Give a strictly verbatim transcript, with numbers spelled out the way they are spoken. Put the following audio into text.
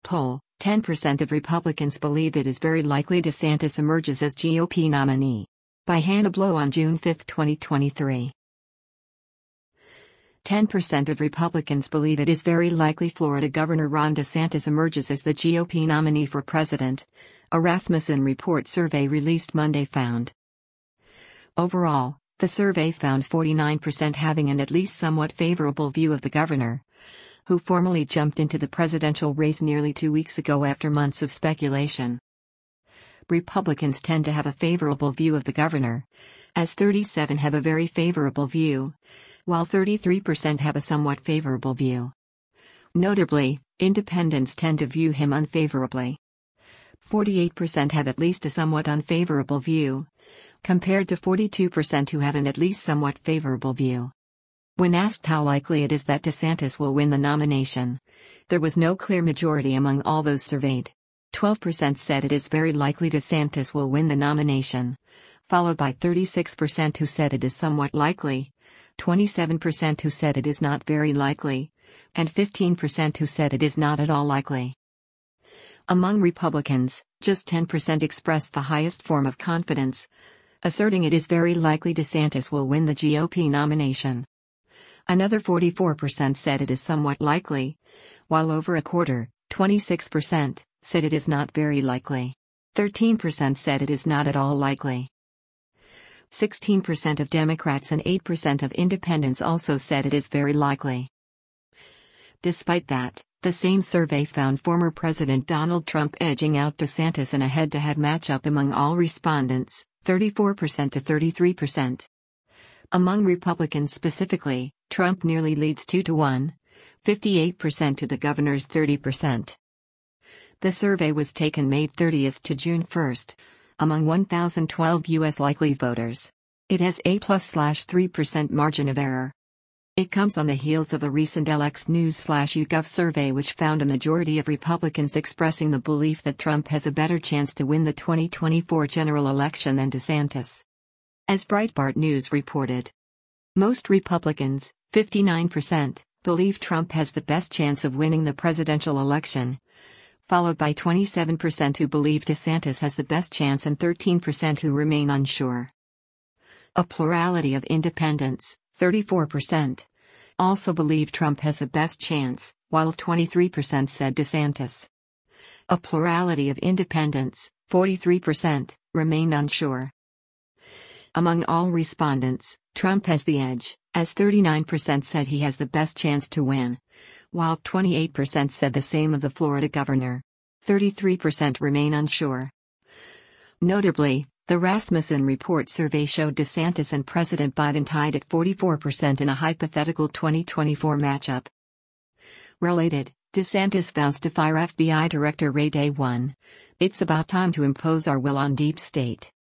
poll, ten percent of Republicans believe it is very likely DeSantis emerges as G O P nominee. By Hannah Blow on June fifth, twenty twenty-three. ten percent of Republicans believe it is very likely Florida Governor Ron DeSantis emerges as the G O P nominee for president, a Rasmussen Report survey released Monday found. Overall, the survey found forty-nine percent having an at least somewhat favorable view of the governor, who formally jumped into the presidential race nearly two weeks ago after months of speculation. Republicans tend to have a favorable view of the governor, as thirty-seven have a very favorable view, while thirty-three percent have a somewhat favorable view. Notably, independents tend to view him unfavorably. forty-eight percent have at least a somewhat unfavorable view, compared to forty-two percent who have an at least somewhat favorable view. When asked how likely it is that DeSantis will win the nomination, there was no clear majority among all those surveyed. twelve percent said it is very likely DeSantis will win the nomination, followed by thirty-six percent who said it is somewhat likely, twenty-seven percent who said it is not very likely, and fifteen percent who said it is not at all likely. Among Republicans, just ten percent expressed the highest form of confidence, asserting it is very likely DeSantis will win the G O P nomination. Another forty-four percent said it is somewhat likely, while over a quarter, twenty-six percent, said it is not very likely. thirteen percent said it is not at all likely. sixteen percent of Democrats and eight percent of independents also said it is very likely. Despite that, the same survey found former President Donald Trump edging out DeSantis in a head-to-head matchup among all respondents, thirty-four percent to thirty-three percent. Among Republicans specifically, Trump nearly leads two to one, fifty-eight percent to the governor's thirty percent. The survey was taken May thirtieth to June first, among one thousand twelve U S likely voters. It has a plus slash three percent margin of error. It comes on the heels of a recent L X News slash YouGov survey which found a majority of Republicans expressing the belief that Trump has a better chance to win the twenty twenty-four general election than DeSantis. As Breitbart News reported, most Republicans, fifty-nine percent, believe Trump has the best chance of winning the presidential election, followed by twenty-seven percent who believe DeSantis has the best chance and thirteen percent who remain unsure. A plurality of independents, thirty-four percent, also believe Trump has the best chance, while twenty-three percent said DeSantis. A plurality of independents, forty-three percent, remain unsure. Among all respondents, Trump has the edge, as thirty-nine percent said he has the best chance to win, while twenty-eight percent said the same of the Florida governor. thirty-three percent remain unsure. Notably, the Rasmussen Report survey showed DeSantis and President Biden tied at forty-four percent in a hypothetical twenty twenty-four matchup. Related, DeSantis vows to fire F B I Director Ray Day one. It's about time to impose our will on deep state.